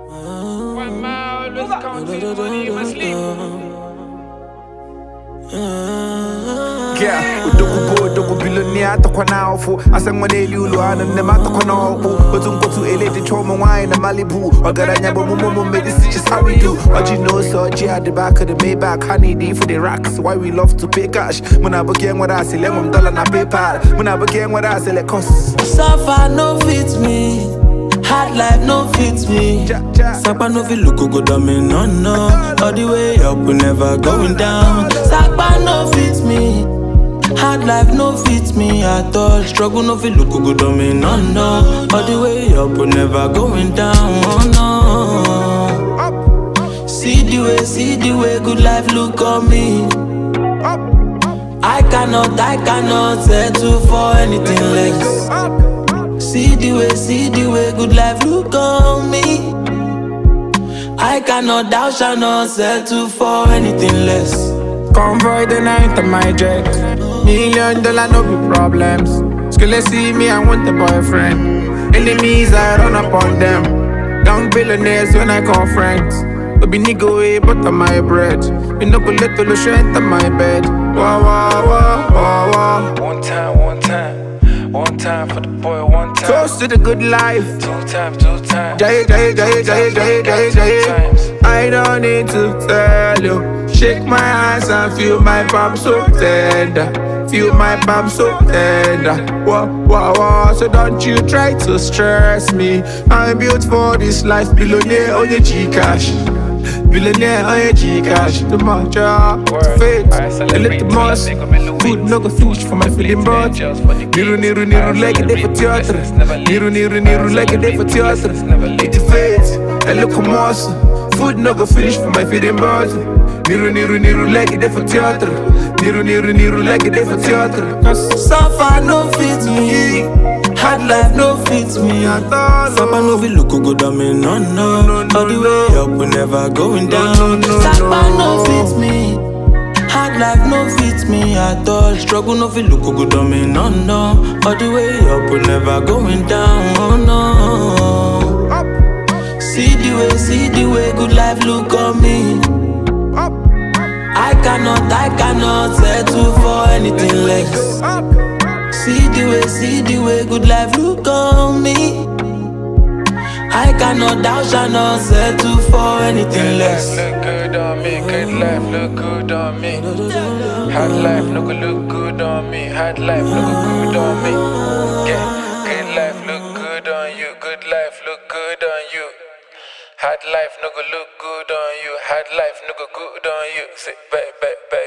One man always counting money, you must sleep. Yeah, udogo billionaire to kwanaufu. Asangwane liulu ana mato konobu. Otungo to elete choma wine na Malibu. Ogaranya bomumo medicine just how we do. What you know, so G at the back of the Maybach, honey D for the racks. Why we love to pay cash. Muna bukeng what I say, $11 na PayPal. Muna bukeng what I say, let cost. Suffer no fits me. Hard life no fits me. Sakpa no fit look good on me, no. All the way up, we never going down. Sakpa no fits me. Hard life no fits me at all. Struggle no fit look good on me, no. All the way up, we never going down, oh no. See the way, good life look on me. I cannot settle for anything less. See the way, good life look on me. I cannot, thou shall not settle for anything less. Convoy the night of my jet. $1 million no be problems. Skille see me, I want a boyfriend. Enemies, I run up on them. Young billionaires when I call friends. But be nigga way, butter my bread. You know go let the strength on my bed. Wah wah wah wah wah. One time for the boy, one time. Toast to the good life. Two times. Jay. I don't need to tell you. Shake my hands and feel my palm so tender. Feel my palm so tender. Wah. So don't you try to stress me. I'm built for this life. Billionaire on your G-Cash. Billionaire on your G-Cash. The more job, the faith, a little more. Food no go fish for my feeling brought. Niru like a day for theater. Niru like a day for theater. Eat the faith, a little more. Food no go finish for my feeling brought. Niru like a day for theater. Niru like a day for theater. Suffer no fits me. Hard life no fits me at all. Sapa no fit look good on me, no. All the way up, we never going down. Sapa no fits me. Hard life no fits me at all. Struggle no fit look good on me, no. All the way up, we never going down, oh no. See the way, good life look on me. I cannot settle for anything less. See the way, good life look on me. I cannot, thou shall not settle for anything less. Look good on me, good life look good on me. Hard life look good on me. Hard life look good on me. Yeah, good life look good on you. Good life look good on you. Hard life look good on you. Hard life look good on you. Sit back.